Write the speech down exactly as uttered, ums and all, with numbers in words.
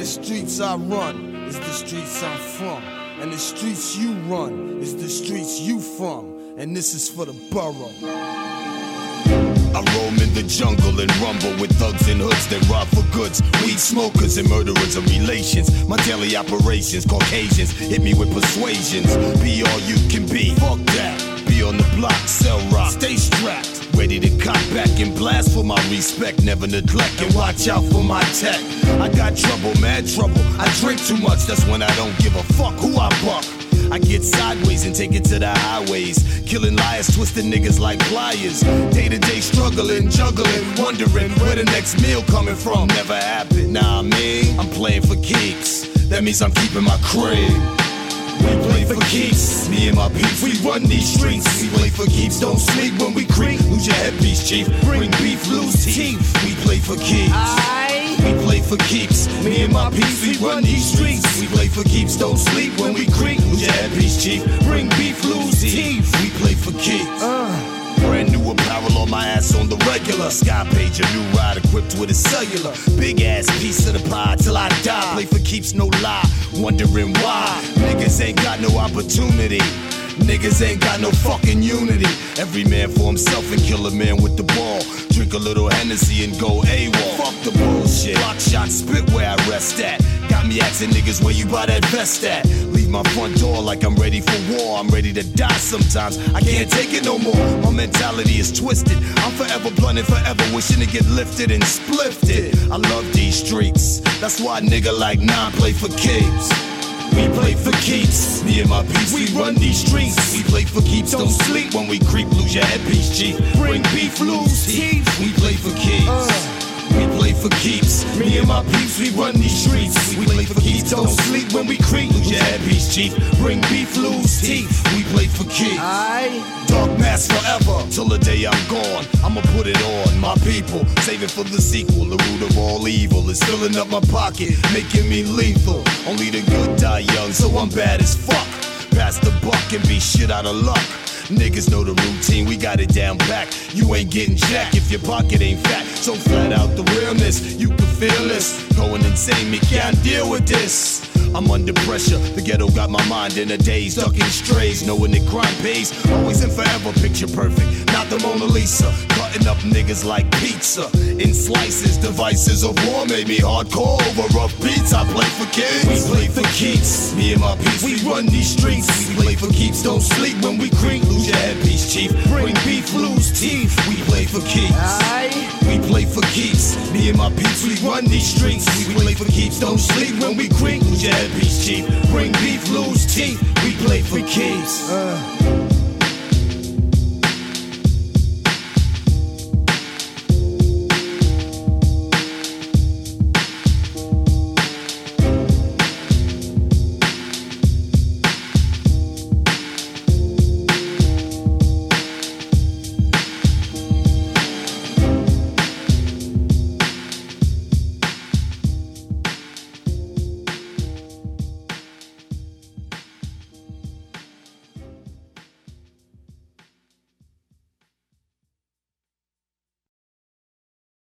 the streets I run is the streets I'm from. And the streets you run is the streets you from. And this is for the borough. I roam in the jungle and rumble with thugs and hoods that rob for goods, weed smokers and murderers of relations. My daily operations, Caucasians hit me with persuasions. Be all you can be, fuck that. Be on the block, sell rock, stay strapped, ready to cock back and blast for my respect. Never neglect and watch out for my tech. I got trouble, mad trouble. I drink too much, that's when I don't give a fuck who I buck. I get sideways and take it to the highways, killing liars, twisting niggas like pliers. Day to day struggling, juggling, wondering where the next meal coming from. Never happened, nah I mean, I'm playing for keeps. That means I'm keeping my crib. We play for keeps, me and my peeps, we run these streets. We play for keeps, don't sleep when we creep. Lose your headpiece, chief, bring beef, lose teeth. We play for keeps, we play for keeps. Me and my peeps, we run these streets. We play for keeps, don't sleep when we creep. Lose your headpiece, chief, bring beef, lose teeth. We play for keeps. uh. Brand new apparel on my ass on the regular. Sky page, a new ride equipped with a cellular. Big ass piece of the pie till I die. Play for keeps, no lie, wondering why niggas ain't got no opportunity. Niggas ain't got no fucking unity. Every man for himself and kill a man with the ball. Drink a little Hennessy and go AWOL. Fuck the bullshit, block shot, spit where I rest at. Got me asking niggas where you buy that vest at. Leave my front door like I'm ready for war. I'm ready to die sometimes, I can't take it no more. My mentality is twisted, I'm forever blunt and forever wishing to get lifted and splifted. I love these streets, that's why a nigga like Nine play for keeps. We play for keeps, me and my peeps, we run these streets. We play for keeps, don't sleep when we creep. Lose your headpiece, chief, bring beef, lose teeth. We play for keeps, we play for keeps. Me and my peeps, we run these streets. We play for keeps, don't sleep when we creep. Lose your headpiece, chief, bring beef, lose teeth. We play for keeps. Dark mask forever, till the day I'm gone. I'ma put it on my people, save it for the sequel. The root of all evil is filling up my pocket, making me lethal. Only the good die young, so I'm bad as fuck. Pass the buck and be shit out of luck. Niggas know the routine, we got it down back. You ain't getting jack if your pocket ain't fat. So flat out the realness, you can feel this. Going insane, me can't deal with this. I'm under pressure, the ghetto got my mind in a daze. Ducking strays, knowing that crime pays. Always and forever, picture perfect, not the Mona Lisa. Cutting up niggas like pizza in slices. Devices of war made me hardcore over rough beats. I play for kids, we play for keeps. Me and my peeps, we run these streets. We play for keeps, don't sleep when we creep. Lose your headpiece, chief, bring beef, lose teeth. We play for keeps, we play for keeps. Me and my peeps, we run these streets. We play for keeps, don't sleep when we creep. Lose your headpiece, chief, bring beef, lose teeth. We play for keeps. uh.